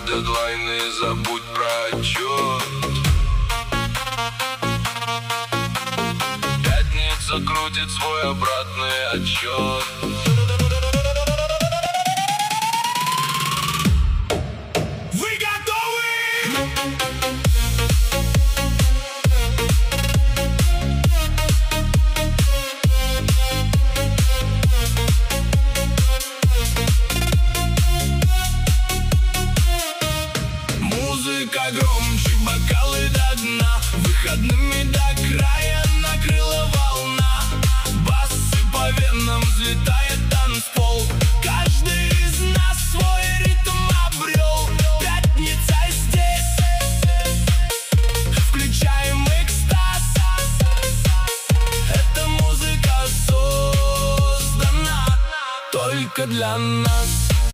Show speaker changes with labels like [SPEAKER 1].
[SPEAKER 1] дедлайны, забудь про отчет. Пятница крутит свой обратный отсчет.
[SPEAKER 2] Вы готовы? Музыка громче, бокалы до дна. Выходными до края накрыла волна. Басы по венам взлетает танцпол. Каждый из нас свой ритм обрел. Пятница здесь, включаем экстаз. Эта музыка создана только для нас.